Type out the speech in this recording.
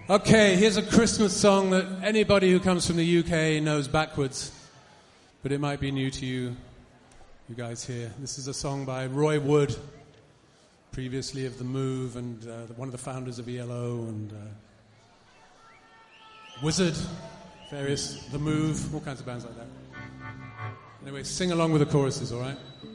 Okay, here's a Christmas song that anybody who comes from the UK knows backwards, but it might be new to you guys here. This is a song by Roy Wood, previously of The Move, and one of the founders of ELO, and Wizard, various, The Move, all kinds of bands like that. Anyway, sing along with the choruses, all right?